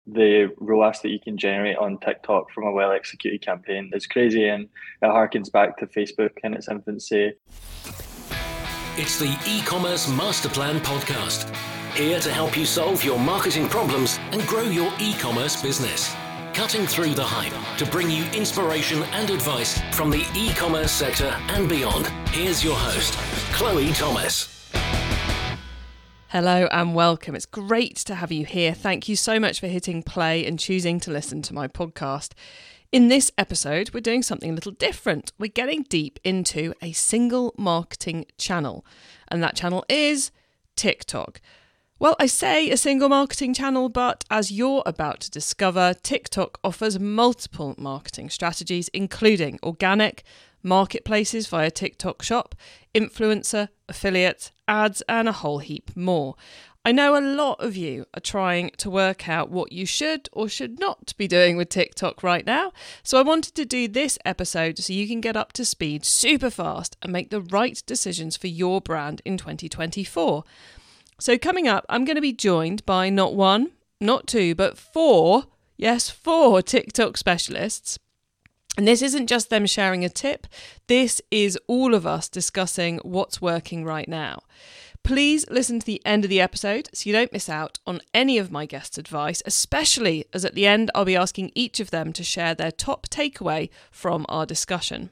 the ROAS that you can generate on TikTok from a well-executed campaign is crazy, and it harkens back to Facebook in its infancy. It's the e-commerce master plan podcast, here to help you solve your marketing problems and grow your e-commerce business. Cutting through the hype to bring you inspiration and advice from the e-commerce sector and beyond. Here's your host, Chloe Thomas. Hello and welcome. It's great to have you here. Thank you so much for hitting play and choosing to listen to my podcast. In this episode, we're doing something a little different. We're getting deep into a single marketing channel, and that channel is TikTok. Well, I say a single marketing channel, but as you're about to discover, TikTok offers multiple marketing strategies, including organic, marketplaces via TikTok Shop, influencer, affiliate, ads, and a whole heap more. I know a lot of you are trying to work out what you should or should not be doing with TikTok right now, so I wanted to do this episode so you can get up to speed super fast and make the right decisions for your brand in 2024. So coming up, I'm going to be joined by not one, not two, but four TikTok specialists. And this isn't just them sharing a tip, this is all of us discussing what's working right now. Please listen to the end of the episode so you don't miss out on any of my guests' advice, especially as at the end I'll be asking each of them to share their top takeaway from our discussion.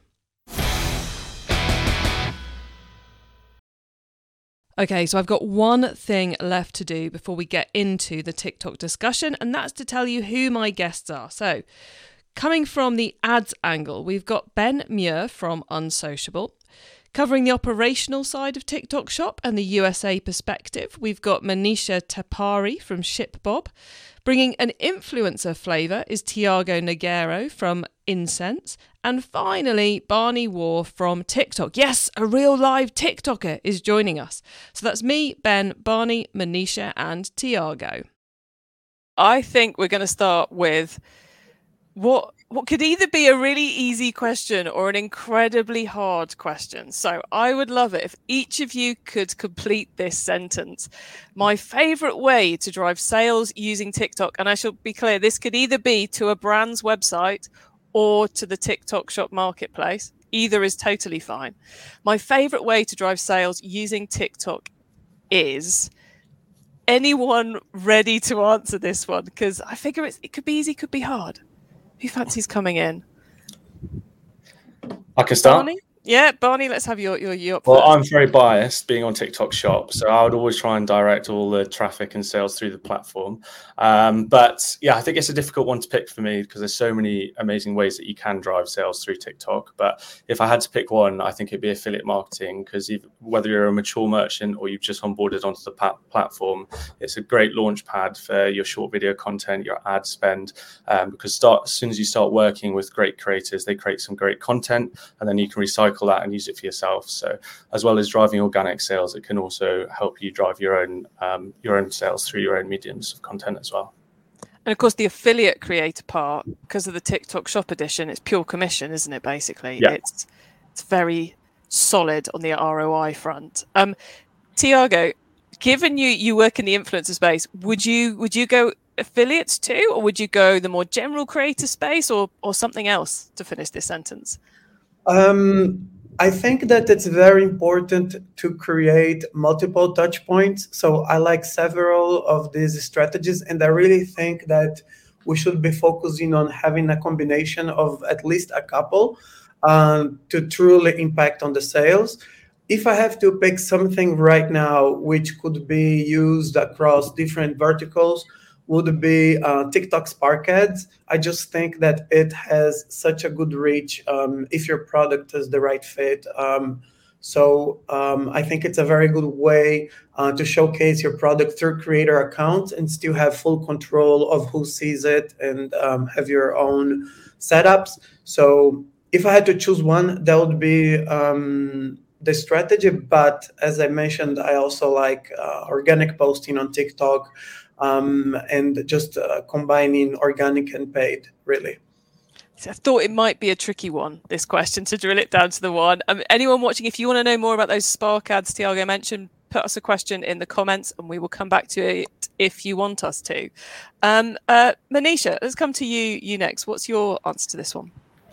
Okay, so I've got one thing left to do before we get into the TikTok discussion, and that's to tell you who my guests are. So, coming from the ads angle, we've got Ben Muir from Unsociable. Covering the operational side of TikTok Shop and the USA perspective, we've got Manisha Tapari from ShipBob. Bringing an influencer flavour is Tiago Nogueira from Incense. And finally, Barney War from TikTok. Yes, a real live TikToker is joining us. So that's me, Ben, Barney, Manisha and Tiago. I think we're going to start with what could either be a really easy question or an incredibly hard question. So I would love it if each of you could complete this sentence. My favourite way to drive sales using TikTok, and I shall be clear, this could either be to a brand's website or to the TikTok Shop marketplace. Either is totally fine. My favourite way to drive sales using TikTok is... Anyone ready to answer this one? Because I figure it could be easy, could be hard. Who fancies coming in? I can start. Barney? Yeah, Barney, let's have your up Well, first. I'm very biased being on TikTok Shop, so I would always try and direct all the traffic and sales through the platform. But yeah, I think it's a difficult one to pick for me because there's so many amazing ways that you can drive sales through TikTok. But if I had to pick one, I think it'd be affiliate marketing because whether you're a mature merchant or you've just onboarded onto the platform, it's a great launch pad for your short video content, your ad spend, because as soon as you start working with great creators, they create some great content and then you can recycle that and use it for yourself. So as well as driving organic sales, it can also help you drive your own sales through your own mediums of content as well. And of course, the affiliate creator part, because of the TikTok Shop edition, it's pure commission, isn't it? Basically, yeah. It's very solid on the ROI front. Tiago, given you work in the influencer space, would you go affiliates too, or would you go the more general creator space, or something else to finish this sentence? I think that it's very important to create multiple touch points. So I like several of these strategies, and I really think that we should be focusing on having a combination of at least a couple to truly impact on the sales. If I have to pick something right now which could be used across different verticals, would be TikTok Spark Ads. I just think that it has such a good reach if your product is the right fit. So I think it's a very good way to showcase your product through creator accounts and still have full control of who sees it and have your own setups. So if I had to choose one, that would be the strategy. But as I mentioned, I also like organic posting on TikTok. And just combining organic and paid, really. I thought it might be a tricky one, this question, to drill it down to the one. Anyone watching, if you want to know more about those Spark ads Tiago mentioned, put us a question in the comments and we will come back to it if you want us to. Manisha, let's come to you next. What's your answer to this one?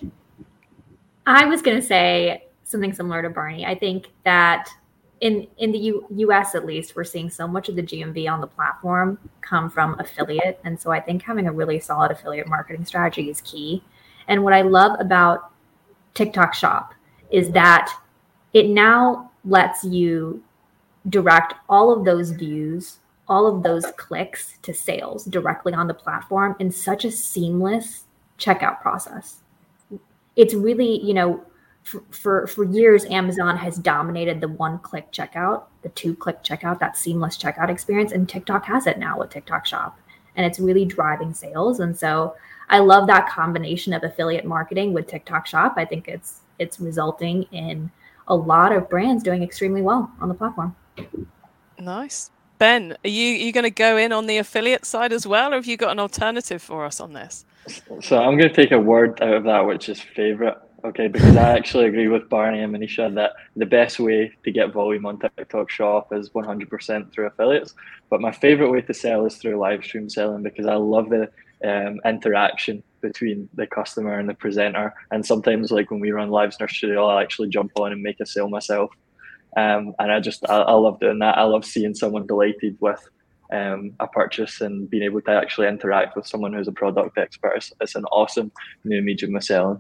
I was going to say something similar to Barney. I think that in the US, at least, we're seeing so much of the GMV on the platform come from affiliate. And so I think having a really solid affiliate marketing strategy is key. And what I love about TikTok Shop is that it now lets you direct all of those views, all of those clicks to sales directly on the platform in such a seamless checkout process. It's really, for years, Amazon has dominated the one-click checkout, the two-click checkout, that seamless checkout experience, and TikTok has it now with TikTok Shop, and it's really driving sales. And so I love that combination of affiliate marketing with TikTok Shop. I think it's resulting in a lot of brands doing extremely well on the platform. Nice. Ben, are you going to go in on the affiliate side as well, or have you got an alternative for us on this? So I'm going to take a word out of that, which is favorite. Okay, because I actually agree with Barney and Manisha that the best way to get volume on TikTok Shop is 100% through affiliates. But my favorite way to sell is through live stream selling, because I love the interaction between the customer and the presenter. And sometimes, like when we run lives in our studio, I'll actually jump on and make a sale myself. And I love doing that. I love seeing someone delighted with a purchase and being able to actually interact with someone who's a product expert. It's an awesome new medium of selling.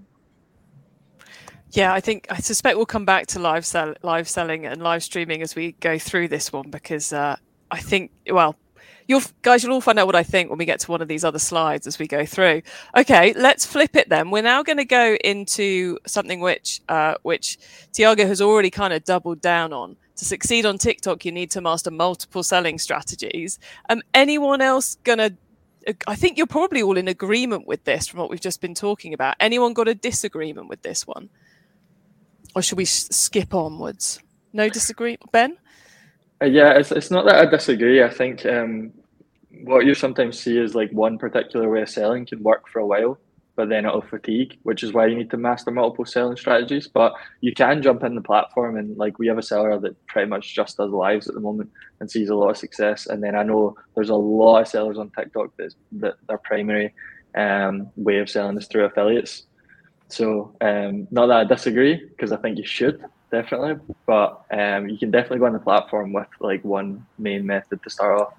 Yeah, I suspect we'll come back to live selling and live streaming as we go through this one, because I think, well, you'll all find out what I think when we get to one of these other slides as we go through. Okay, let's flip it then. We're now going to go into something which Tiago has already kind of doubled down on. To succeed on TikTok, you need to master multiple selling strategies. Anyone else gonna? I think you're probably all in agreement with this from what we've just been talking about. Anyone got a disagreement with this one? Or should we skip onwards? No disagreement, Ben? Yeah, it's not that I disagree. I think what you sometimes see is like one particular way of selling can work for a while, but then it'll fatigue, which is why you need to master multiple selling strategies. But you can jump in the platform, and like we have a seller that pretty much just does lives at the moment and sees a lot of success. And then I know there's a lot of sellers on TikTok that their primary way of selling is through affiliates. So not that I disagree, because I think you should definitely, but you can definitely go on the platform with like one main method to start off.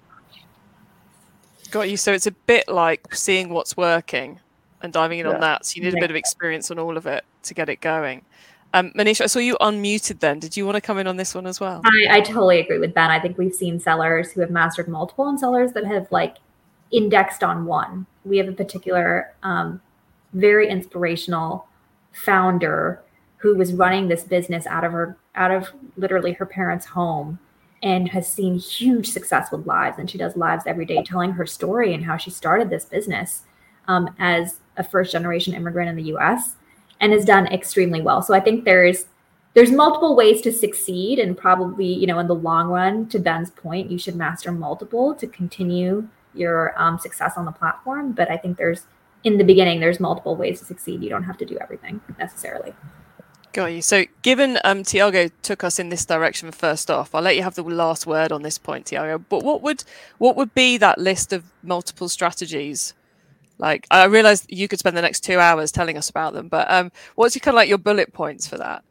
Got you. So it's a bit like seeing what's working and diving in on that. So you need a bit of experience on all of it to get it going. Manisha, I saw you unmuted then. Did you want to come in on this one as well? I totally agree with Ben. I think we've seen sellers who have mastered multiple and sellers that have like indexed on one. We have a particular very inspirational founder who was running this business out of literally her parents' home, and has seen huge success with lives. And she does lives every day telling her story and how she started this business as a first-generation immigrant in the US, and has done extremely well. So I think there's multiple ways to succeed, and probably, in the long run, to Ben's point, you should master multiple to continue your success on the platform. But I think in the beginning, there's multiple ways to succeed. You don't have to do everything necessarily. Got you. So given Tiago took us in this direction first off, I'll let you have the last word on this point, Tiago. But what would be that list of multiple strategies? Like, I realize you could spend the next 2 hours telling us about them, but what's your bullet points for that?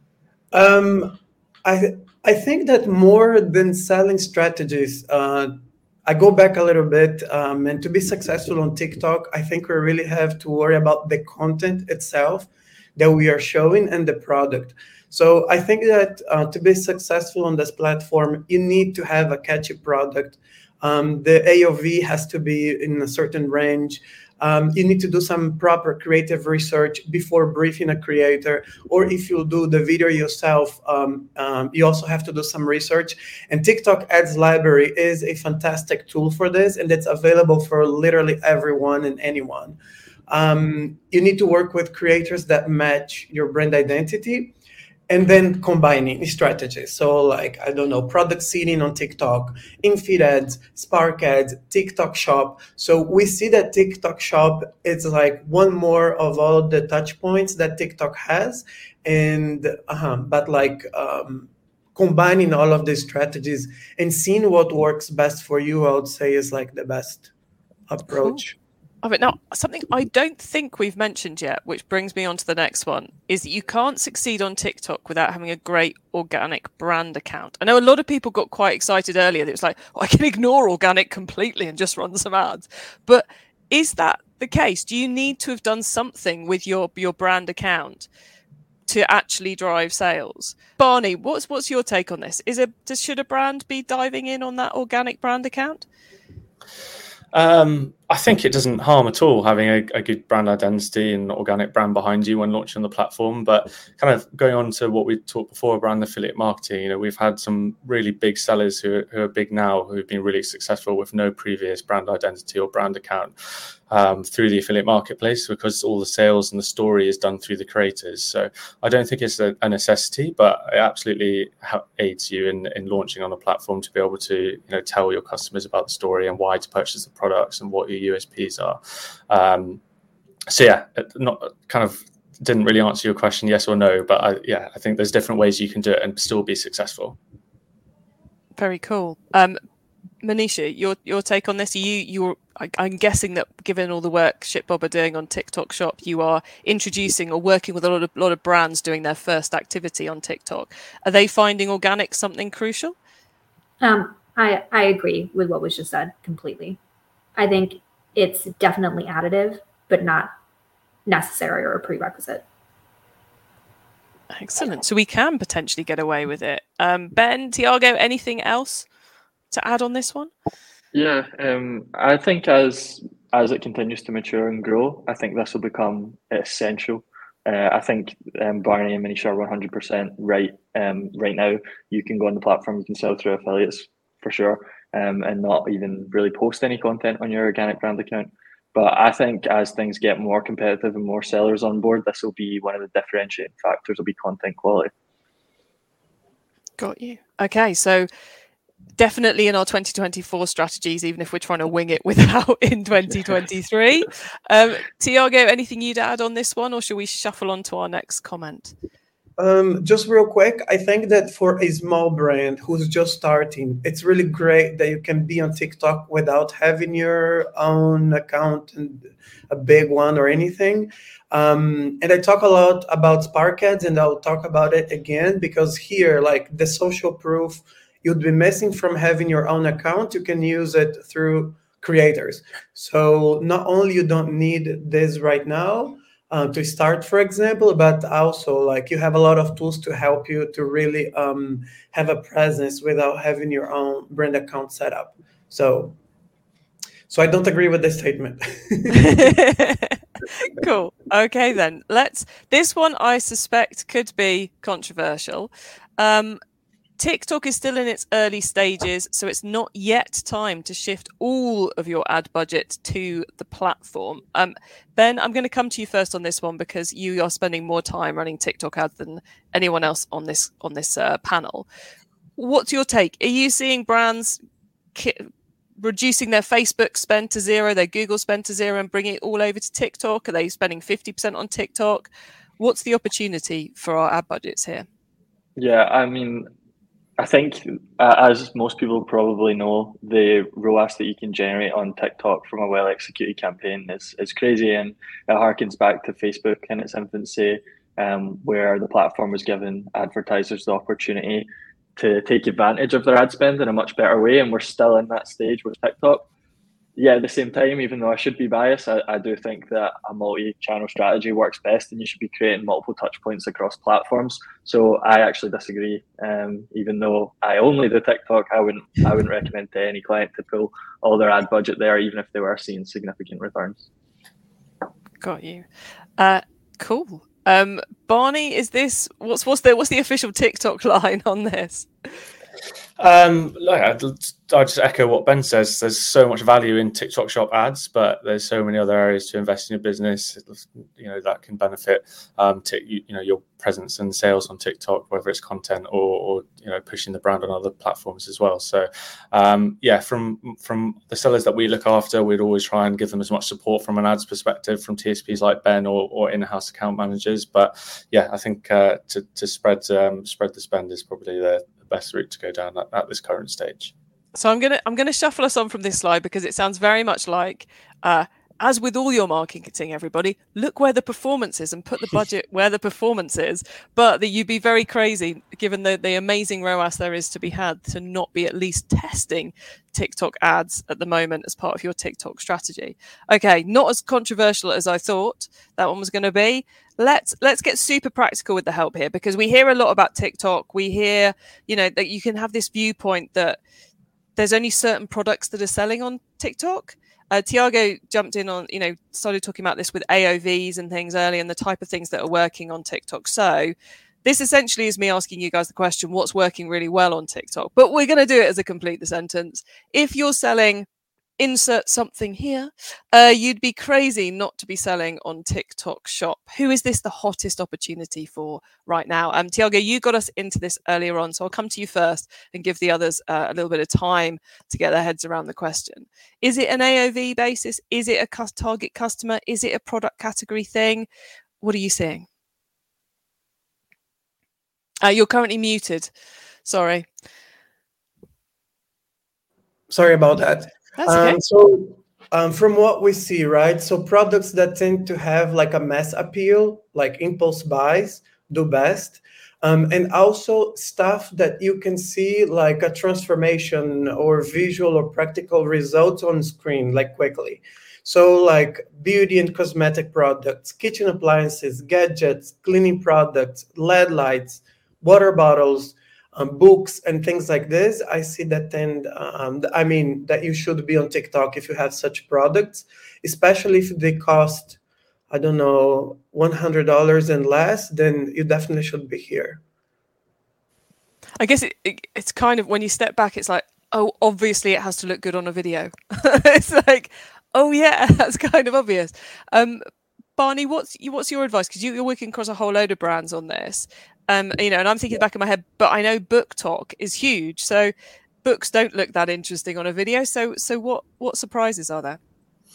I think that more than selling strategies, I go back a little bit, and to be successful on TikTok, I think we really have to worry about the content itself that we are showing and the product. So I think that to be successful on this platform, you need to have a catchy product. The AOV has to be in a certain range. You need to do some proper creative research before briefing a creator, or if you do the video yourself, you also have to do some research. And TikTok Ads Library is a fantastic tool for this, and it's available for literally everyone and anyone. You need to work with creators that match your brand identity, and then combining strategies. So like, I don't know, product seeding on TikTok, in-feed ads, Spark ads, TikTok Shop. So we see that TikTok Shop is like one more of all the touch points that TikTok has. And but like combining all of these strategies and seeing what works best for you, I would say, is like the best approach. Cool. Now, something I don't think we've mentioned yet, which brings me on to the next one, is that you can't succeed on TikTok without having a great organic brand account. I know a lot of people got quite excited earlier that it's like, I can ignore organic completely and just run some ads. But is that the case? Do you need to have done something with your brand account to actually drive sales? Barney, what's your take on this? Should a brand be diving in on that organic brand account? I think it doesn't harm at all having a good brand identity and organic brand behind you when launching on the platform. But kind of going on to what we talked before around affiliate marketing, we've had some really big sellers who are big now who've been really successful with no previous brand identity or brand account through the affiliate marketplace, because all the sales and the story is done through the creators. So I don't think it's a necessity, but it absolutely aids you in launching on a platform to be able to tell your customers about the story and why to purchase the products and what your USPs are. So yeah, not kind of didn't really answer your question yes or no, but I think there's different ways you can do it and still be successful. Very cool. Manisha, your take on this? I'm guessing that given all the work ShipBob are doing on TikTok Shop, you are introducing or working with a lot of brands doing their first activity on TikTok. Are they finding organic something crucial? I agree with what was just said completely. I think it's definitely additive, but not necessary or a prerequisite. Excellent. So we can potentially get away with it. Ben, Tiago, anything else to add on this one? Yeah, I think as it continues to mature and grow, I think this will become essential. I think Barney and Manisha are 100% right. Right now, you can go on the platform, you can sell through affiliates for sure, and not even really post any content on your organic brand account. But I think as things get more competitive and more sellers on board, this will be one of the differentiating factors, will be content quality. Got you. Okay, so definitely in our 2024 strategies, even if we're trying to wing it without in 2023. Tiago, anything you'd add on this one, or should we shuffle on to our next comment? Just real quick, I think that for a small brand who's just starting, it's really great that you can be on TikTok without having your own account and a big one or anything. And I talk a lot about Spark Ads, and I'll talk about it again, because here, like the social proof you'd be missing from having your own account, you can use it through creators. So not only you don't need this right now to start, for example, but also like you have a lot of tools to help you to really have a presence without having your own brand account set up. So I don't agree with this statement. Cool. Okay, then this one I suspect could be controversial. TikTok is still in its early stages, so it's not yet time to shift all of your ad budget to the platform. Ben, I'm going to come to you first on this one, because you are spending more time running TikTok ads than anyone else on this panel. What's your take? Are you seeing brands reducing their Facebook spend to zero, their Google spend to zero, and bringing it all over to TikTok? Are they spending 50% on TikTok? What's the opportunity for our ad budgets here? Yeah, I mean, I think, as most people probably know, the ROAS that you can generate on TikTok from a well-executed campaign is crazy, and it harkens back to Facebook in its infancy, where the platform was giving advertisers the opportunity to take advantage of their ad spend in a much better way, and we're still in that stage with TikTok. Yeah, at the same time, even though I should be biased, I do think that a multi-channel strategy works best, and you should be creating multiple touch points across platforms. So I actually disagree. Even though I only do TikTok, I wouldn't recommend to any client to pull all their ad budget there, even if they were seeing significant returns. Got you. Cool. Barney, is this what's the official TikTok line on this? I'll just echo what Ben says. There's so much value in TikTok Shop ads, but there's so many other areas to invest in your business, that can benefit your presence and sales on TikTok, whether it's content or pushing the brand on other platforms as well. So from the sellers that we look after, we'd always try and give them as much support from an ads perspective from TSPs like Ben or in-house account managers. But yeah, I think to spread the spend is probably the best route to go down at this current stage. So I'm gonna shuffle us on from this slide because it sounds very much like, as with all your marketing, everybody, look where the performance is and put the budget where the performance is. But that you'd be very crazy, given the amazing ROAS there is to be had, to not be at least testing TikTok ads at the moment as part of your TikTok strategy. Okay, not as controversial as I thought that one was going to be. Let's get super practical with the help here, because we hear a lot about TikTok. We hear, that you can have this viewpoint that there's only certain products that are selling on TikTok. Tiago jumped in on, started talking about this with AOVs and things early and the type of things that are working on TikTok. So this essentially is me asking you guys the question, what's working really well on TikTok? But we're going to do it as a complete the sentence. If you're selling, insert something here, you'd be crazy not to be selling on TikTok Shop. Who is this the hottest opportunity for right now? Tiago, you got us into this earlier on, so I'll come to you first and give the others a little bit of time to get their heads around the question. Is it an AOV basis? Is it a target customer? Is it a product category thing? What are you seeing? You're currently muted. Sorry about that. That's okay. From what we see, right? So products that tend to have like a mass appeal, like impulse buys, do best. And also stuff that you can see like a transformation or visual or practical results on screen, like quickly. So like beauty and cosmetic products, kitchen appliances, gadgets, cleaning products, LED lights, water bottles, books and things like this. I see that that you should be on TikTok if you have such products, especially if they cost, I don't know, $100 and less, then you definitely should be here. I guess it's kind of, when you step back, it's like, oh, obviously it has to look good on a video. It's like, oh yeah, that's kind of obvious. Barney, what's your advice? Because you're working across a whole load of brands on this. And I'm thinking back in my head, but I know BookTok is huge. So books don't look that interesting on a video. So what surprises are there?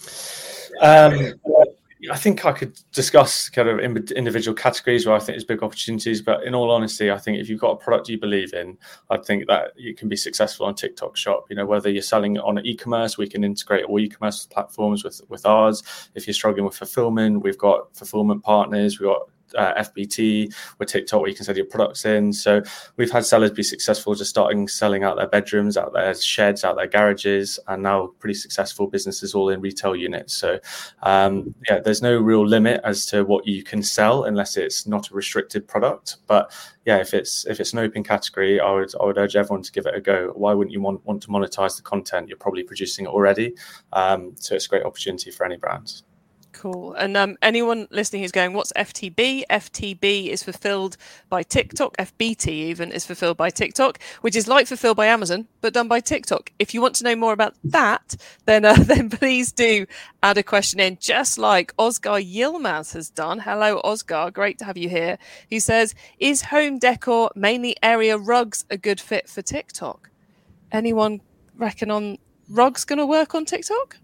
I think I could discuss kind of individual categories where I think there's big opportunities. But in all honesty, I think if you've got a product you believe in, I think that you can be successful on TikTok Shop. Whether you're selling on e-commerce, we can integrate all e-commerce platforms with ours. If you're struggling with fulfillment, we've got fulfillment partners. We've got FBT with TikTok where you can sell your products in. So we've had sellers be successful just starting selling out their bedrooms, out their sheds, out their garages, and now pretty successful businesses all in retail units. So there's no real limit as to what you can sell unless it's not a restricted product. But yeah, if it's an open category, I would urge everyone to give it a go. Why wouldn't you want to monetize the content? You're probably producing it already. So it's a great opportunity for any brand. Cool. And anyone listening who's going, what's FTB? FTB is fulfilled by TikTok. FBT even is fulfilled by TikTok, which is like fulfilled by Amazon, but done by TikTok. If you want to know more about that, then please do add a question in, just like Oscar Yilmaz has done. Hello, Oscar. Great to have you here. He says, is home decor, mainly area rugs, a good fit for TikTok? Anyone reckon on rugs going to work on TikTok?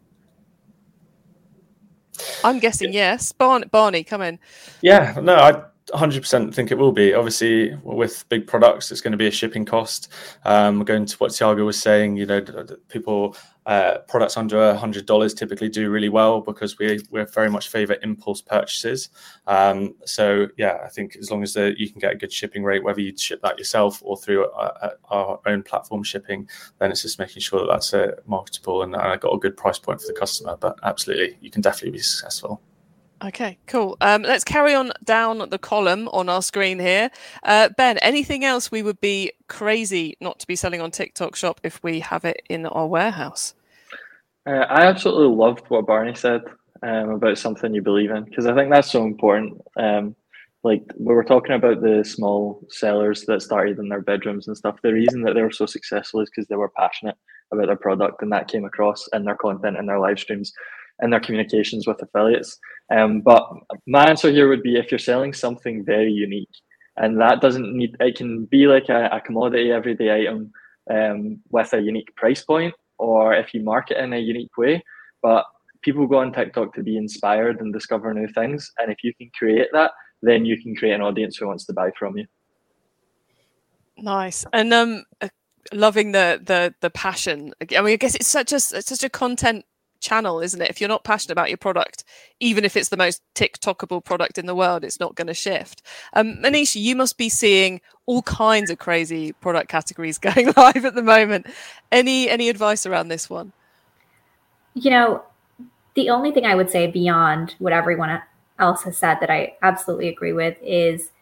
I'm guessing yes. Barney, come in. Yeah, no, I 100% think it will be. Obviously, with big products, it's going to be a shipping cost. Going to what Tiago was saying, people, products under $100 typically do really well because we very much favour impulse purchases. So yeah, I think as long as you can get a good shipping rate, whether you ship that yourself or through our own platform shipping, then it's just making sure that that's marketable and got a good price point for the customer. But absolutely, you can definitely be successful. Okay, cool. Let's carry on down the column on our screen here. Ben, anything else we would be crazy not to be selling on TikTok Shop if we have it in our warehouse? I absolutely loved what Barney said about something you believe in, because I think that's so important. Like we were talking about the small sellers that started in their bedrooms and stuff. The reason that they were so successful is because they were passionate about their product, and that came across in their content, in their live streams, and their communications with affiliates. But my answer here would be, if you're selling something very unique, and that doesn't need, it can be like a commodity everyday item with a unique price point, or if you market in a unique way, but people go on TikTok to be inspired and discover new things. And if you can create that, then you can create an audience who wants to buy from you. Nice. And loving the passion. I mean, I guess it's such a content channel, isn't it? If you're not passionate about your product, even if it's the most TikTokable product in the world, it's not going to shift. Manisha, you must be seeing all kinds of crazy product categories going live at the moment. Any advice around this one? You know, the only thing I would say beyond what everyone else has said that I absolutely agree with is,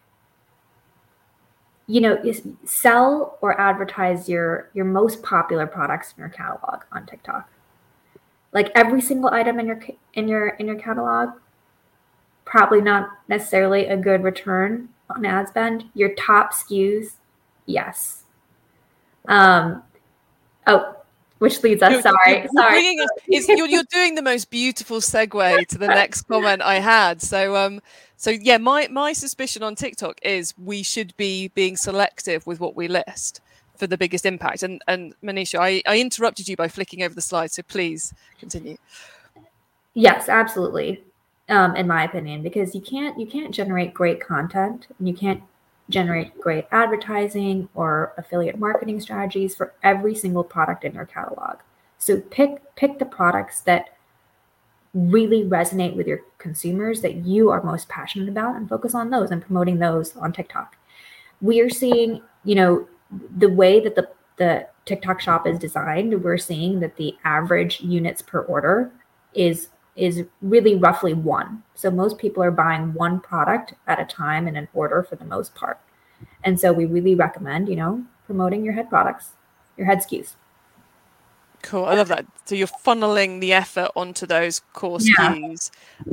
you know, sell or advertise your most popular products in your catalog on TikTok. Like every single item in your catalog, probably not necessarily a good return on ad spend. Your top SKUs, yes. Which leads us. You're doing the most beautiful segue to the next comment I had. So yeah, my suspicion on TikTok is we should be being selective with what we list for the biggest impact. And Manisha, I interrupted you by flicking over the slide, so please continue. Yes, absolutely. In my opinion, because you can't generate great content and you can't generate great advertising or affiliate marketing strategies for every single product in your catalog. So pick the products that really resonate with your consumers, that you are most passionate about, and focus on those and promoting those on TikTok. We are seeing, you know, the way that the TikTok shop is designed, we're seeing that the average units per order is really roughly 1. So most people are buying one product at a time in an order for the most part. And so we really recommend, you know, promoting your head products, your head SKUs. Cool. I love that. So you're funneling the effort onto those core SKUs.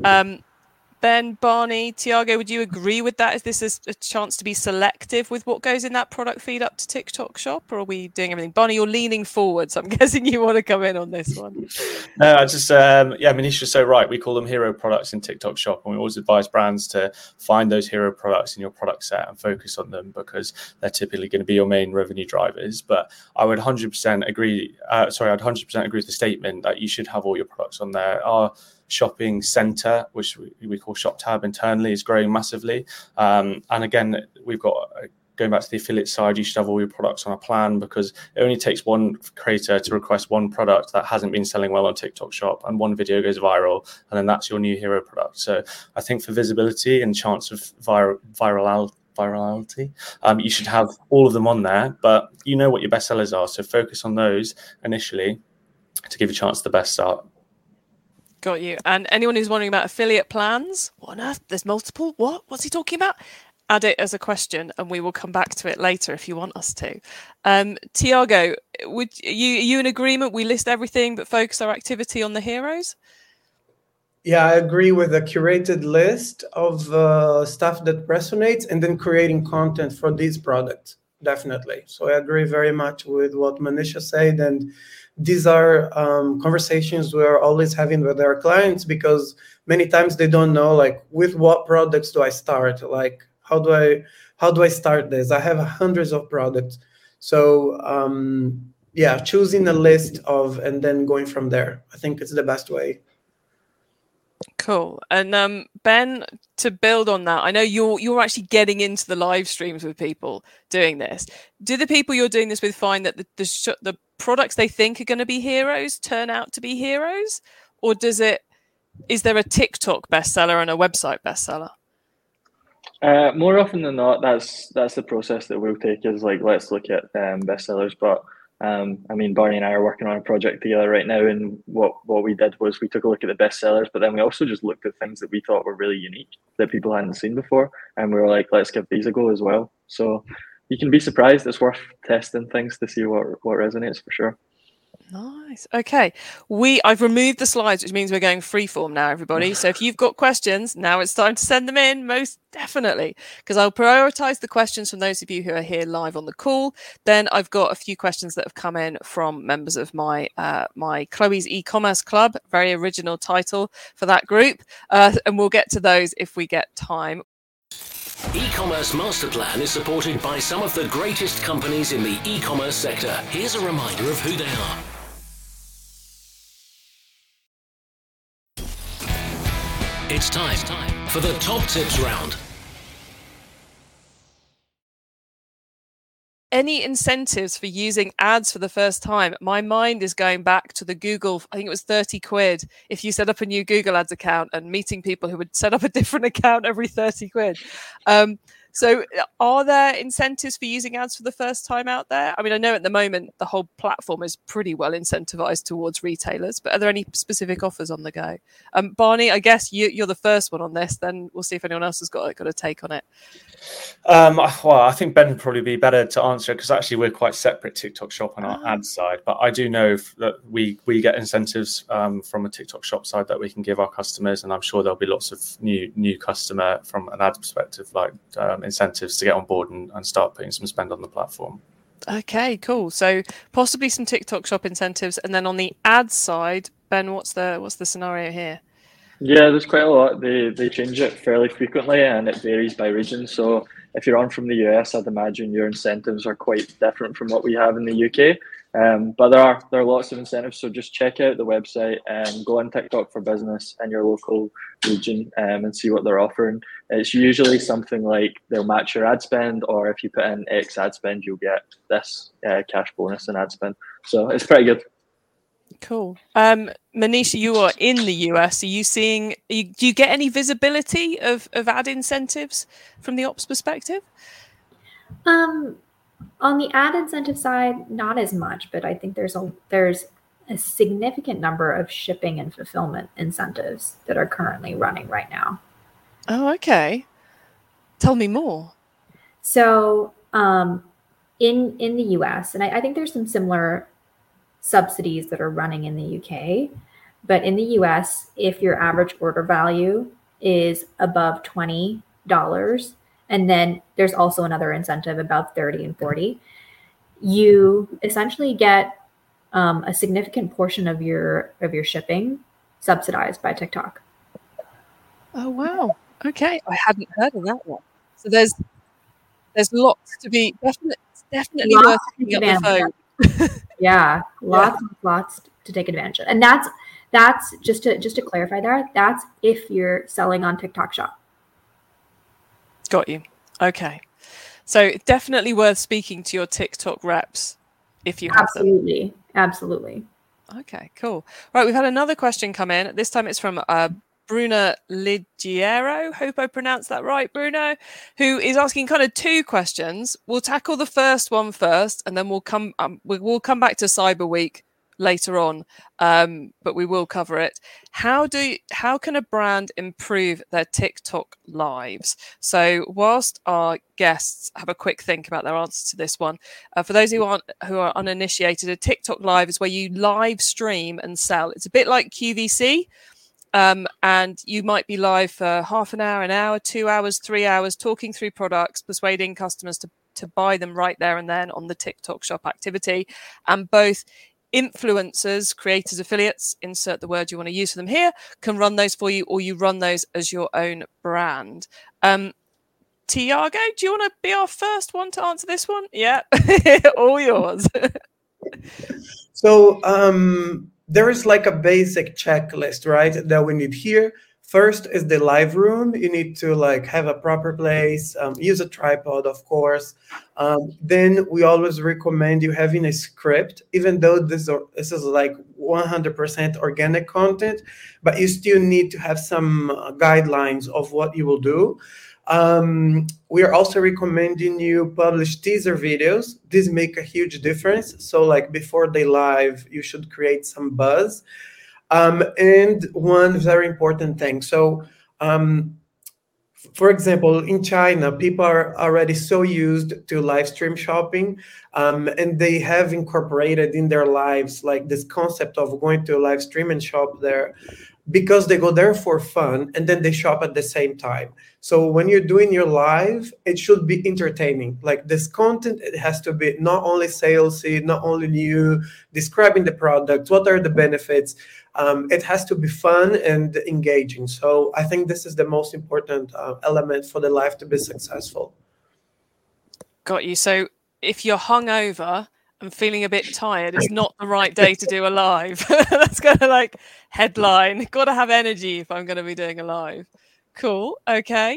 Ben, Barney, Tiago, would you agree with that? Is this a chance to be selective with what goes in that product feed up to TikTok Shop, or are we doing everything? Barney, you're leaning forward, so I'm guessing you want to come in on this one. No, I just, Manisha's so right. We call them hero products in TikTok Shop, and we always advise brands to find those hero products in your product set and focus on them because they're typically going to be your main revenue drivers. But I would 100% agree. I'd 100% agree with the statement that you should have all your products on there. Our shopping center, which we call Shop Tab internally, is growing massively. And again, we've got, going back to the affiliate side, you should have all your products on a plan because it only takes one creator to request one product that hasn't been selling well on TikTok Shop and one video goes viral, and then that's your new hero product. So I think for visibility and chance of virality, you should have all of them on there, but you know what your best sellers are. So focus on those initially to give a chance to the best start. Got you. And anyone who's wondering about affiliate plans, what on earth? There's multiple? What's he talking about? Add it as a question and we will come back to it later if you want us to. Tiago, would you in agreement we list everything but focus our activity on the heroes? Yeah, I agree with a curated list of stuff that resonates and then creating content for these products, definitely. So I agree very much with what Manisha said, and these are conversations we're always having with our clients because many times they don't know, like, with what products do I start? Like, how do I start this? I have hundreds of products. So choosing a list of and then going from there. I think it's the best way. Cool. And Ben, to build on that, I know you're actually getting into the live streams with people doing this. Do the people you're doing this with find that the products they think are going to be heroes turn out to be heroes, or is there a TikTok bestseller and a website bestseller? More often than not, that's the process that we'll take. Is like, let's look at bestsellers, but. I mean, Barney and I are working on a project together right now, and what we did was we took a look at the bestsellers, but then we also just looked at things that we thought were really unique that people hadn't seen before, and we were like, let's give these a go as well. So you can be surprised. It's worth testing things to see what resonates for sure. Nice. Okay. I've removed the slides, which means we're going freeform now, everybody. So if you've got questions, now it's time to send them in, most definitely, because I'll prioritize the questions from those of you who are here live on the call. Then I've got a few questions that have come in from members of my Chloe's e-commerce club, very original title for that group. And we'll get to those if we get time. E-commerce Master Plan is supported by some of the greatest companies in the e-commerce sector. Here's a reminder of who they are. It's time for the top tips round. any incentives for using ads for the first time? My mind is going back to the Google, I think it was 30 quid if you set up a new Google Ads account, and meeting people who would set up a different account every 30 quid. So are there incentives for using ads for the first time out there? I mean, I know at the moment the whole platform is pretty well incentivized towards retailers, but are there any specific offers on the go? Barney, I guess you're the first one on this, then we'll see if anyone else has got a take on it. Well, I think Ben would probably be better to answer, because actually we're quite separate TikTok Shop on our ad side. But I do know that we get incentives from a TikTok Shop side that we can give our customers, and I'm sure there'll be lots of new customer from an ad perspective, like incentives to get on board and start putting some spend on the platform. Okay, cool. So possibly some TikTok Shop incentives, and then on the ad side, Ben, what's the scenario here? Yeah, there's quite a lot. They change it fairly frequently, and it varies by region. So if you're on from the US, I'd imagine your incentives are quite different from what we have in the UK. But there are lots of incentives. So just check out the website and go on TikTok for Business in your local region and see what they're offering. It's usually something like they'll match your ad spend, or if you put in X ad spend, you'll get this cash bonus in ad spend. So it's pretty good. Cool. Manisha, you are in the US. Are you seeing? Do you get any visibility of ad incentives from the ops perspective? On the ad incentive side, not as much, but I think there's a significant number of shipping and fulfillment incentives that are currently running right now. Oh, okay. Tell me more. So, in the US, and I think there's some similar subsidies that are running in the UK, but in the US, if your average order value is above $20, and then there's also another incentive above 30 and 40, you essentially get a significant portion of your shipping subsidized by TikTok. Oh wow! Okay, I hadn't heard of that one. So there's lots to be definitely worth picking up the phone. Yeah, lots to take advantage of, and that's just to clarify there. That's if you're selling on TikTok Shop. Got you. Okay, so definitely worth speaking to your TikTok reps if you have them. Absolutely. Okay, cool. Right, we've had another question come in. This time it's from Bruno Ligiero. Hope I pronounced that right, Bruno, who is asking kind of two questions. We'll tackle the first one first, and then we'll come back to Cyber Week later on, but we will cover it. How can a brand improve their TikTok lives? So whilst our guests have a quick think about their answer to this one, for those who are uninitiated, a TikTok live is where you live stream and sell. It's a bit like QVC. And you might be live for half an hour, 2 hours, 3 hours, talking through products, persuading customers to buy them right there and then on the TikTok Shop activity. And both influencers, creators, affiliates, insert the word you want to use for them here, can run those for you, or you run those as your own brand. Tiago, do you want to be our first one to answer this one? Yeah, all yours. So, there is like a basic checklist, right, that we need here. First is the live room. You need to like have a proper place, use a tripod, of course. Then we always recommend you having a script, even though this is like 100% organic content, but you still need to have some guidelines of what you will do. We are also recommending you publish teaser videos. These make a huge difference. So like before they live, you should create some buzz. And one very important thing. So, for example, in China, people are already so used to live stream shopping, and they have incorporated in their lives like this concept of going to a live stream and shop there, because they go there for fun and then they shop at the same time. So when you're doing your live, it should be entertaining. Like this content, it has to be not only salesy, not only you describing the product, what are the benefits. It has to be fun and engaging. So I think this is the most important element for the live to be successful. Got you. So if you're hungover and feeling a bit tired, it's not the right day to do a live. That's kind of like headline. Got to have energy if I'm going to be doing a live. Cool. Okay.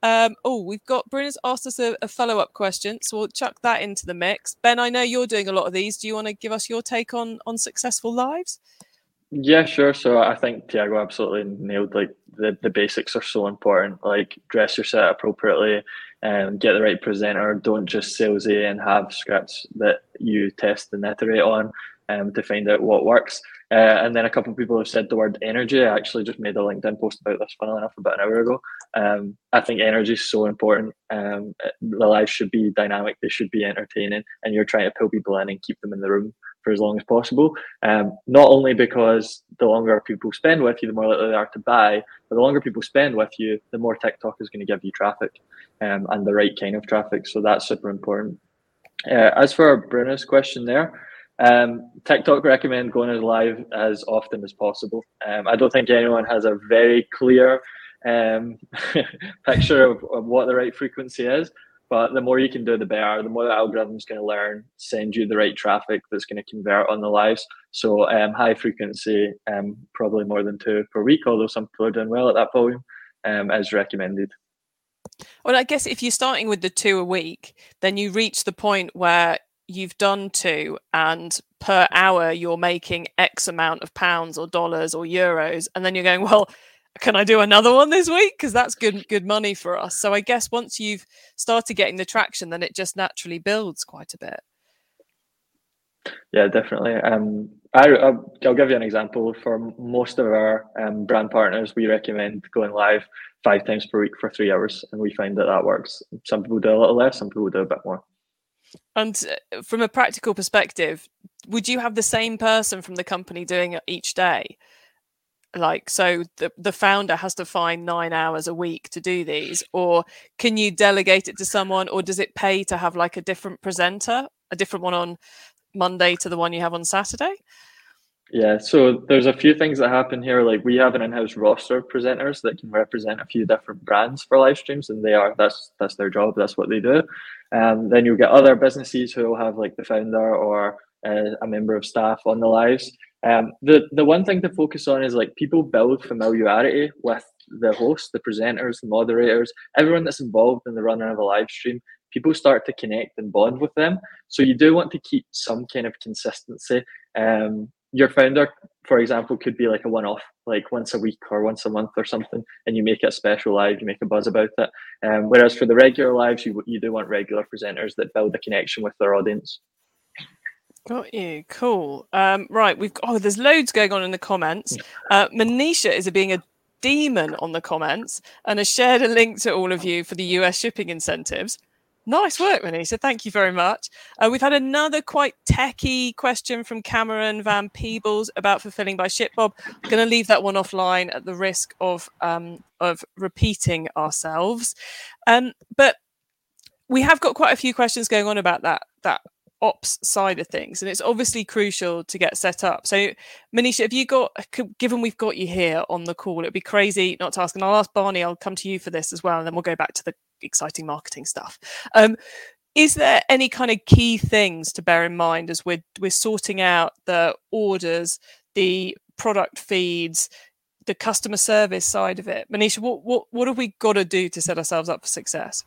We've got Bruno's asked us a follow-up question, so we'll chuck that into the mix. Ben, I know you're doing a lot of these. Do you want to give us your take on successful lives? Yeah, sure. So I think Tiago absolutely nailed like the basics are so important. Like dress your set appropriately and get the right presenter. Don't just salesy and have scripts that you test and iterate on to find out what works. And then a couple of people have said the word energy. I actually just made a LinkedIn post about this, funnily enough, about an hour ago. I think energy is so important. The lives should be dynamic. They should be entertaining. And you're trying to pull people in and keep them in the room for as long as possible. Not only because the longer people spend with you, the more likely they are to buy, but the longer people spend with you, the more TikTok is going to give you traffic and the right kind of traffic. So that's super important. As for Bruno's question there, TikTok recommend going as live as often as possible. I don't think anyone has a very clear picture of what the right frequency is, but the more you can do, the better. The more the algorithm's going to learn, send you the right traffic that's going to convert on the lives. So high frequency, probably more than 2 per week, although some people are doing well at that volume, is recommended. Well, I guess if you're starting with the 2 a week, then you reach the point where you've done 2 and per hour you're making X amount of pounds or dollars or euros, and then you're going, well, can I do another one this week? Because that's good money for us. So I guess once you've started getting the traction, then it just naturally builds quite a bit. Yeah, definitely. I'll give you an example. For most of our brand partners, we recommend going live 5 times per week for 3 hours, and we find that works. Some people do a little less, some people do a bit more. And from a practical perspective, would you have the same person from the company doing it each day? Like, so the founder has to find 9 hours a week to do these, or can you delegate it to someone, or does it pay to have like a different presenter, a different one on Monday to the one you have on Saturday? Yeah, so there's a few things that happen here. Like we have an in-house roster of presenters that can represent a few different brands for live streams, and that's their job. That's what they do. Then you'll get other businesses who will have like the founder or a member of staff on the lives. The one thing to focus on is like people build familiarity with the host, the presenters, the moderators, everyone that's involved in the running of a live stream. People start to connect and bond with them. So you do want to keep some kind of consistency. Your founder, for example, could be like a one-off, like once a week or once a month or something, and you make it a special live, you make a buzz about it. Whereas for the regular lives, you do want regular presenters that build a connection with their audience. Got you. Cool. Right. There's loads going on in the comments. Manisha is being a demon on the comments and has shared a link to all of you for the US shipping incentives. Nice work, Manisha. Thank you very much. We've had another quite techie question from Cameron Van Peebles about fulfilling by ShipBob. I'm going to leave that one offline at the risk of repeating ourselves. But we have got quite a few questions going on about that ops side of things, and it's obviously crucial to get set up. So Manisha, given we've got you here on the call, it'd be crazy not to ask, and I'll ask Barney, I'll come to you for this as well, and then we'll go back to the exciting marketing stuff. Is there any kind of key things to bear in mind as we're sorting out the orders, the product feeds, the customer service side of it? Manisha, what have we got to do to set ourselves up for success?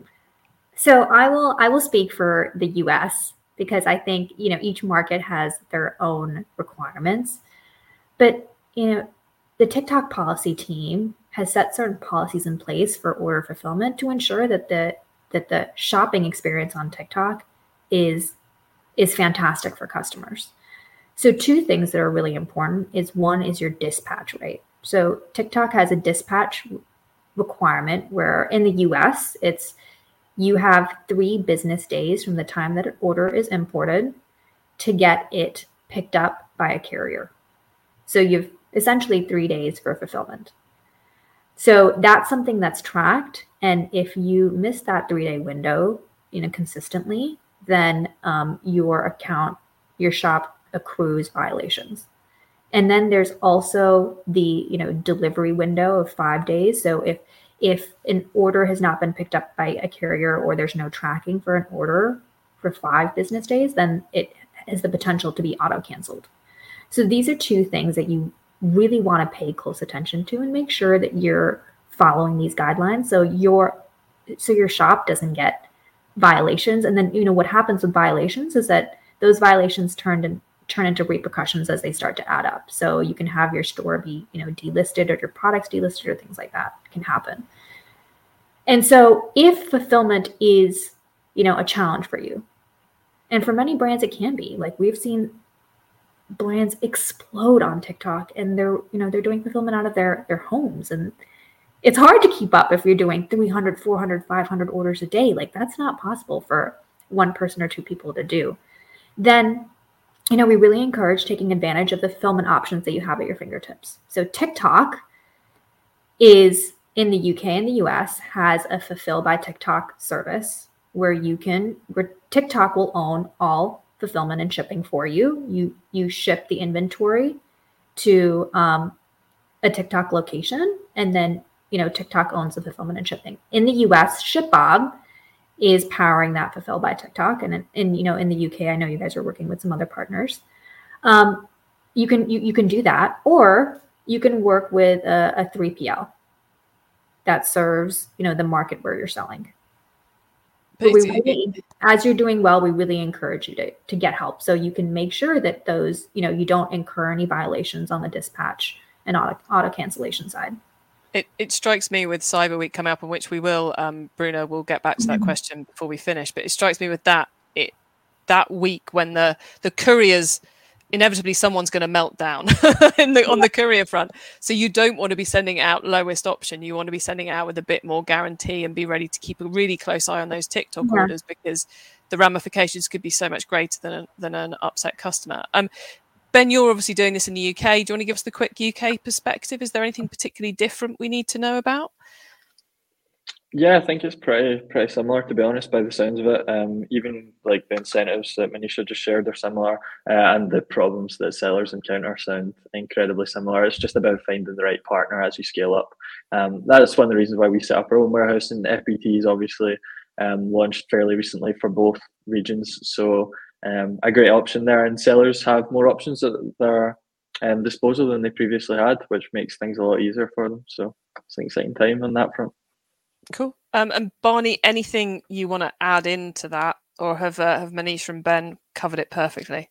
So I will speak for the US, because I think, each market has their own requirements. But, the TikTok policy team has set certain policies in place for order fulfillment to ensure that the shopping experience on TikTok is fantastic for customers. So 2 things that are really important is, one is your dispatch rate. So TikTok has a dispatch requirement where in the US, you have 3 business days from the time that an order is imported to get it picked up by a carrier. So you've essentially 3 days for fulfillment. So that's something that's tracked. And if you miss that 3-day window, consistently, then your shop accrues violations. And then there's also the, delivery window of 5 days. So if an order has not been picked up by a carrier, or there's no tracking for an order for 5 business days, then it has the potential to be auto-canceled. So these are 2 things that you really want to pay close attention to and make sure that you're following these guidelines. So your shop doesn't get violations. And then, what happens with violations is that those violations turn into repercussions as they start to add up. So you can have your store be, delisted, or your products delisted, or things like that can happen. And so if fulfillment is, a challenge for you, and for many brands, it can be. Like, we've seen brands explode on TikTok, and they're doing fulfillment out of their homes. And it's hard to keep up if you're doing 300, 400, 500 orders a day. Like, that's not possible for one person or two people to do. Then, we really encourage taking advantage of the fulfillment options that you have at your fingertips. So TikTok is, in the UK and the US, has a Fulfill by TikTok service where TikTok will own all fulfillment and shipping for you. You ship the inventory to a TikTok location, and then TikTok owns the fulfillment and shipping. In the US, ShipBob is powering that Fulfill by TikTok, and in the UK, I know you guys are working with some other partners. You can do that, or you can work with a 3PL that serves the market where you're selling. But as you're doing well, we really encourage you to get help, so you can make sure that those you don't incur any violations on the dispatch and auto cancellation side. It strikes me with Cyber Week coming up, in which we will, Bruno, we'll get back to that question before we finish. But it strikes me with that week when the couriers, inevitably someone's going to melt down on the courier front. So you don't want to be sending out lowest option. You want to be sending out with a bit more guarantee, and be ready to keep a really close eye on those TikTok orders, because the ramifications could be so much greater than an upset customer. Ben, you're obviously doing this in the UK. Do you want to give us the quick UK perspective? Is there anything particularly different we need to know about? Yeah, I think it's pretty similar, to be honest, by the sounds of it. Even like the incentives that Manisha just shared are similar, and the problems that sellers encounter sound incredibly similar. It's just about finding the right partner as you scale up. That's one of the reasons why we set up our own warehouse, and FBT is obviously launched fairly recently for both regions. So a great option there, and sellers have more options at their disposal than they previously had, which makes things a lot easier for them. So it's an exciting time on that front. Cool. And Barney, anything you want to add into that, or have Manish and Ben covered it perfectly?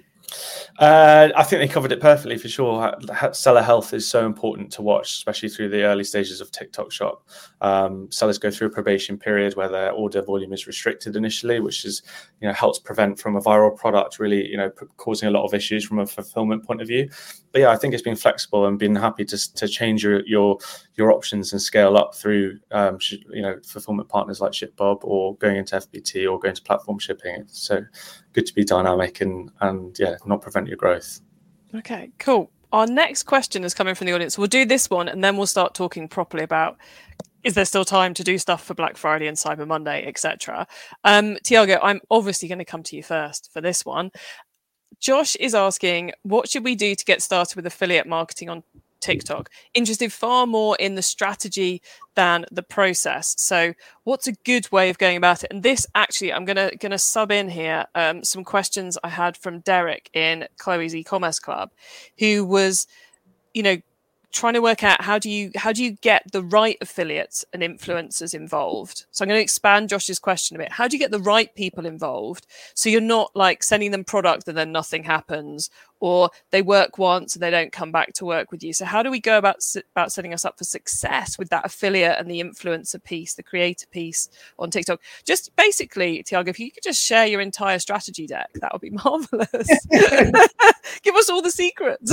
I think they covered it perfectly, for sure. Seller health is so important to watch, especially through the early stages of TikTok Shop. Sellers go through a probation period where their order volume is restricted initially, which is, helps prevent from a viral product really, causing a lot of issues from a fulfillment point of view. But yeah, I think it's been flexible and been happy to change your options and scale up through, fulfillment partners like ShipBob, or going into FBT, or going to platform shipping. It's so good to be dynamic and not prevent your growth. Okay, cool. Our next question is coming from the audience. We'll do this one, and then we'll start talking properly about, is there still time to do stuff for Black Friday and Cyber Monday, etc. Tiago, I'm obviously going to come to you first for this one. Josh is asking, what should we do to get started with affiliate marketing on TikTok? Interested far more in the strategy than the process. So what's a good way of going about it? And this, actually, I'm gonna sub in here some questions I had from Derek in Chloe's e-commerce club, who was, trying to work out how do you get the right affiliates and influencers involved. So I'm going to expand Josh's question a bit. How do you get the right people involved, so you're not like sending them product and then nothing happens, or they work once and they don't come back to work with you? So how do we go about setting us up for success with that affiliate and the influencer piece, the creator piece on TikTok? Just basically, Tiago, if you could just share your entire strategy deck, that would be marvelous. Give us all the secrets.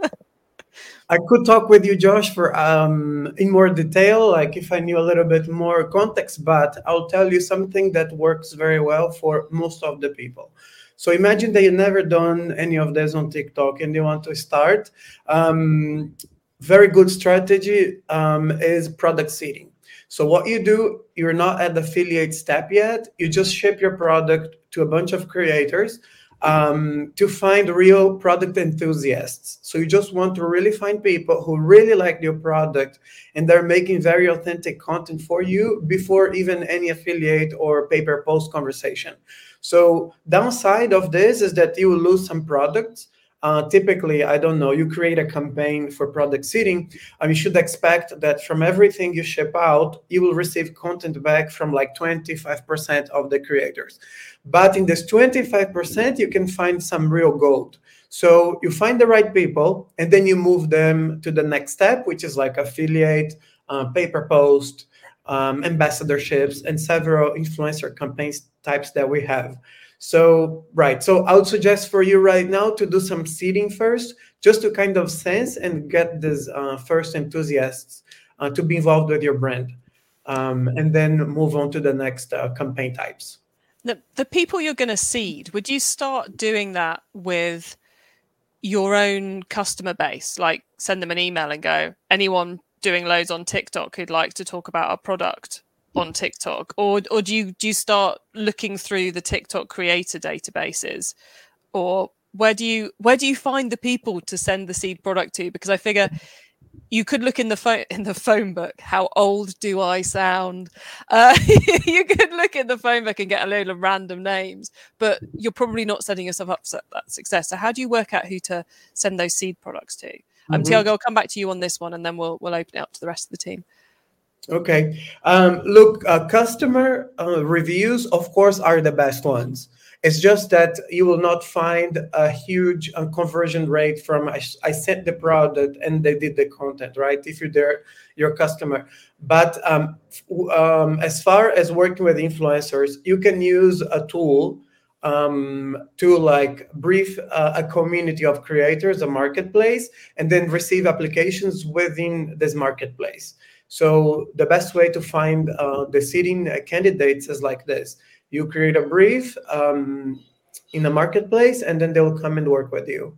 I could talk with you, Josh, for in more detail, like if I knew a little bit more context, but I'll tell you something that works very well for most of the people. So imagine that you've never done any of this on TikTok and you want to start. Very good strategy is product seeding. So what you do, you're not at the affiliate step yet. You just ship your product to a bunch of creators to find real product enthusiasts. So you just want to really find people who really like your product and they're making very authentic content for you before even any affiliate or pay-per-post conversation. So downside of this is that you will lose some products typically, I don't know, you create a campaign for product seeding, you should expect that from everything you ship out, you will receive content back from like 25% of the creators. But in this 25%, you can find some real gold. So you find the right people, and then you move them to the next step, which is like affiliate, pay-per post, ambassadorships, and several influencer campaigns types that we have. So, right. So I would suggest for you right now to do some seeding first, just to kind of sense and get these first enthusiasts to be involved with your brand, and then move on to the next campaign types. The people you're going to seed, would you start doing that with your own customer base? Like send them an email and go, anyone doing loads on TikTok who'd like to talk about a product on TikTok, or do you start looking through the TikTok creator databases, or where do you find the people to send the seed product to? Because I figure you could look in the phone book. How old do I sound? You could look in the phone book and get a load of random names, but you're probably not setting yourself up for that success. So how do you work out who to send those seed products to? Tiago, I'll come back to you on this one, and then we'll open it up to the rest of the team. Okay. Look, customer reviews, of course, are the best ones. It's just that you will not find a huge conversion rate from I sent the product and they did the content, right? If you're your customer. But as far as working with influencers, you can use a tool to like brief a community of creators, a marketplace, and then receive applications within this marketplace. So the best way to find the seeding candidates is like this. You create a brief in a marketplace, and then they will come and work with you.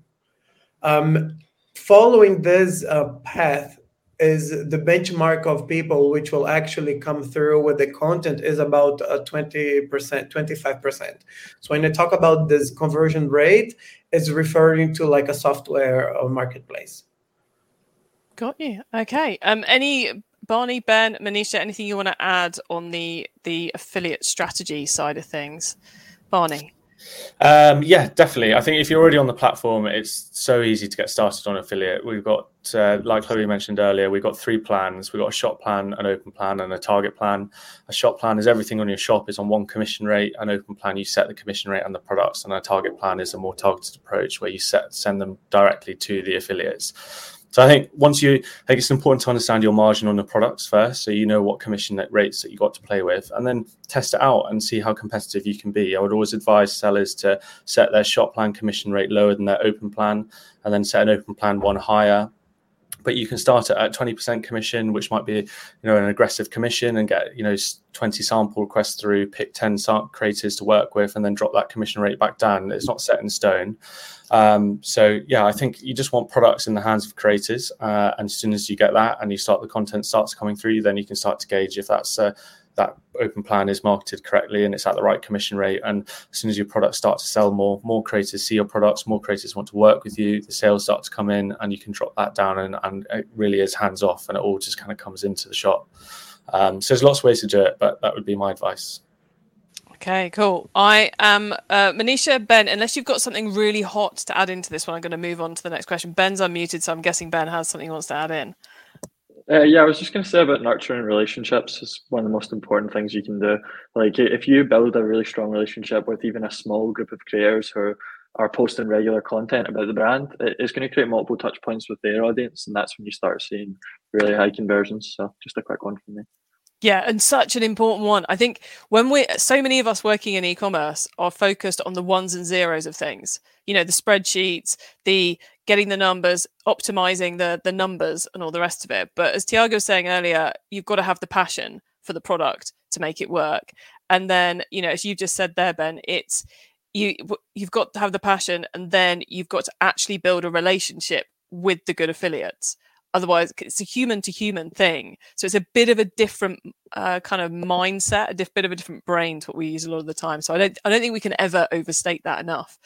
Following this path is the benchmark of people which will actually come through with the content is about 20%, 25%. So when I talk about this conversion rate, it's referring to like a software or marketplace. Got you. Okay. Any Barney, Ben, Manisha, anything you want to add on the affiliate strategy side of things? Barney? Yeah, definitely. I think if you're already on the platform, it's so easy to get started on affiliate. We've got, like Chloe mentioned earlier, we've got 3 plans. We've got a shop plan, an open plan, and a target plan. A shop plan is everything on your shop is on one commission rate. An open plan, you set the commission rate on the products, and a target plan is a more targeted approach where you send them directly to the affiliates. So I think it's important to understand your margin on the products first, so you know what commission rates that you got to play with, and then test it out and see how competitive you can be. I would always advise sellers to set their shop plan commission rate lower than their open plan, and then set an open plan one higher. But you can start at 20% commission, which might be, an aggressive commission, and get, 20 sample requests through, pick 10 creators to work with, and then drop that commission rate back down. It's not set in stone. So yeah, I think you just want products in the hands of creators. And as soon as you get that and the content starts coming through, then you can start to gauge if that open plan is marketed correctly and it's at the right commission rate. And as soon as your products start to sell more creators see your products, more creators want to work with you, the sales start to come in, and you can drop that down, and it really is hands off, and it all just kind of comes into the shop. So there's lots of ways to do it, but that would be my advice. Okay, cool. I am Manisha, Ben, unless you've got something really hot to add into this one, I'm going to move on to the next question. Ben's unmuted, so I'm guessing Ben has something he wants to add in. Yeah, I was just going to say about nurturing relationships is one of the most important things you can do. Like if you build a really strong relationship with even a small group of creators who are posting regular content about the brand, it's going to create multiple touch points with their audience, and that's when you start seeing really high conversions. So just a quick one from me. Yeah, and such an important one. I think so many of us working in e-commerce are focused on the ones and zeros of things. The spreadsheets, the getting the numbers, optimizing the numbers, and all the rest of it. But as Tiago was saying earlier, you've got to have the passion for the product to make it work. And then, as you just said there, Ben, it's you've got to have the passion, and then you've got to actually build a relationship with the good affiliates. Otherwise, it's a human-to-human thing. So it's a bit of a different kind of mindset, a bit of a different brain to what we use a lot of the time. So I don't think we can ever overstate that enough.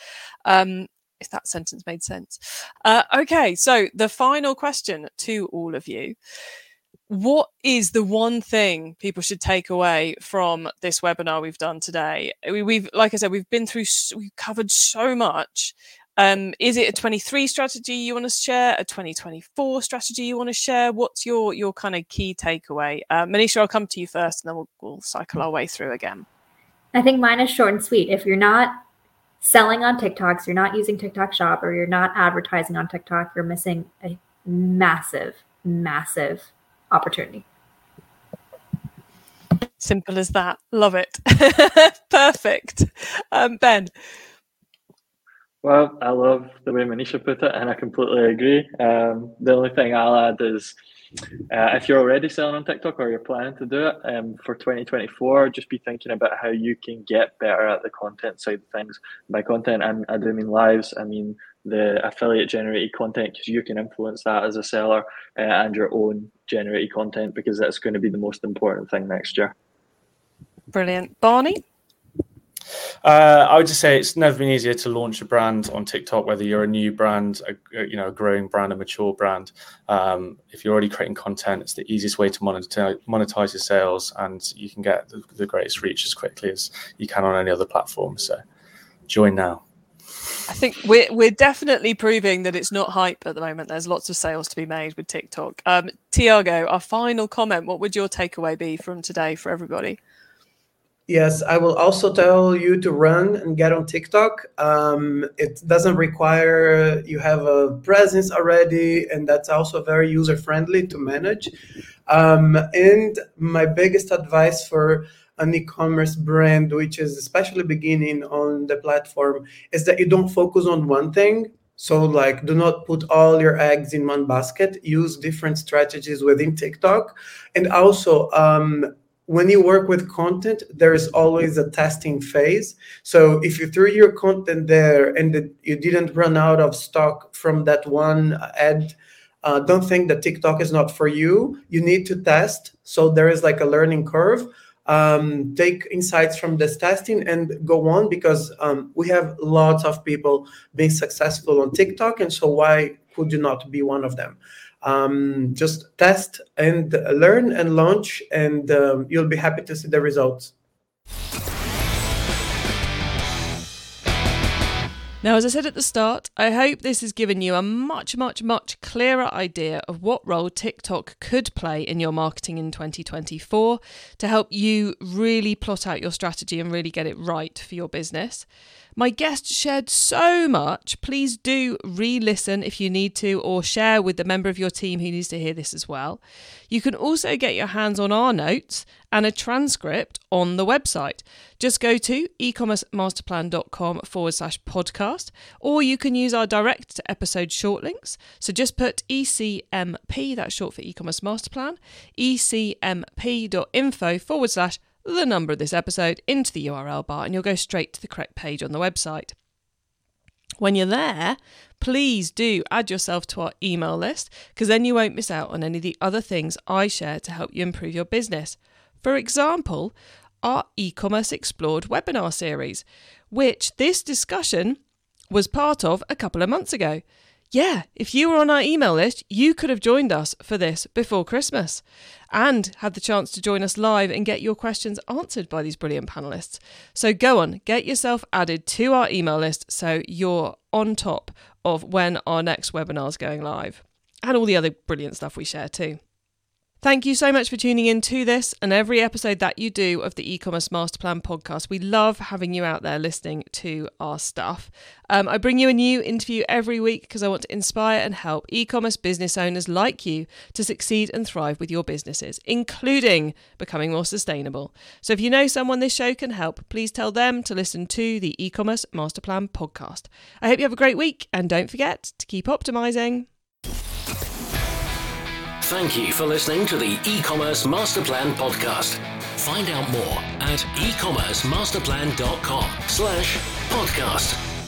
If that sentence made sense. Okay, so the final question to all of you. What is the one thing people should take away from this webinar we've done today? We've, like I said, we've covered so much. Is it a 23 strategy you want to share, a 2024 strategy you want to share? What's your kind of key takeaway? Manisha, I'll come to you first, and then we'll cycle our way through again. I think mine is short and sweet. If you're not selling on TikTok, so you're not using TikTok Shop, or you're not advertising on TikTok, you're missing a massive, massive opportunity. Simple as that. Love it. Perfect. Ben? Well, I love the way Manisha put it, and I completely agree. The only thing I'll add is if you're already selling on TikTok or you're planning to do it for 2024, just be thinking about how you can get better at the content side of things. By content, I do mean lives. I mean the affiliate generated content, because you can influence that as a seller, and your own generated content, because that's going to be the most important thing next year. Brilliant. Barney? I would just say it's never been easier to launch a brand on TikTok, whether you're a new brand, a growing brand, a mature brand. If you're already creating content, it's the easiest way to monetize your sales, and you can get the greatest reach as quickly as you can on any other platform. So join now. I think we're definitely proving that it's not hype at the moment. There's lots of sales to be made with TikTok. Tiago, our final comment. What would your takeaway be from today for everybody? Yes, I will also tell you to run and get on TikTok. It doesn't require you have a presence already, and that's also very user-friendly to manage. And my biggest advice for an e-commerce brand, which is especially beginning on the platform, is that you don't focus on one thing. So do not put all your eggs in one basket. Use different strategies within TikTok. And also, when you work with content, there is always a testing phase. So if you threw your content there and you didn't run out of stock from that one ad, don't think that TikTok is not for you. You need to test. So there is a learning curve. Take insights from this testing and go on, because we have lots of people being successful on TikTok. And so why could you not be one of them? Just test and learn and launch, and you'll be happy to see the results. Now, as I said at the start, I hope this has given you a much, much, much clearer idea of what role TikTok could play in your marketing in 2024 to help you really plot out your strategy and really get it right for your business. My guest shared so much. Please do re-listen if you need to, or share with the member of your team who needs to hear this as well. You can also get your hands on our notes and a transcript on the website. Just go to ecommercemasterplan.com/podcast, or you can use our direct to episode short links. So just put ECMP, that's short for e-commerce master plan, ecmp.info/ the number of this episode into the URL bar, and you'll go straight to the correct page on the website. When you're there, please do add yourself to our email list, because then you won't miss out on any of the other things I share to help you improve your business. For example, our e-commerce explored webinar series, which this discussion was part of a couple of months ago. Yeah, if you were on our email list, you could have joined us for this before Christmas and had the chance to join us live and get your questions answered by these brilliant panelists. So go on, get yourself added to our email list so you're on top of when our next webinar is going live, and all the other brilliant stuff we share too. Thank you so much for tuning in to this and every episode that you do of the E-commerce Master Plan podcast. We love having you out there listening to our stuff. I bring you a new interview every week because I want to inspire and help e-commerce business owners like you to succeed and thrive with your businesses, including becoming more sustainable. So if you know someone this show can help, please tell them to listen to the E-commerce Master Plan podcast. I hope you have a great week, and don't forget to keep optimizing. Thank you for listening to the E-commerce Master Plan podcast. Find out more at ecommercemasterplan.com/podcast.